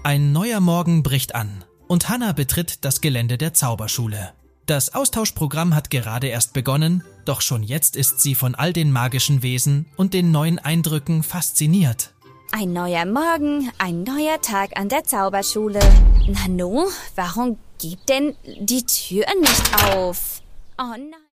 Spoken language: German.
Ein neuer Morgen bricht an und Hannah betritt das Gelände der Zauberschule. Das Austauschprogramm hat gerade erst begonnen, doch schon jetzt ist sie von all den magischen Wesen und den neuen Eindrücken fasziniert. Ein neuer Morgen, ein neuer Tag an der Zauberschule. Nanu, warum geht denn die Tür nicht auf? Oh nein.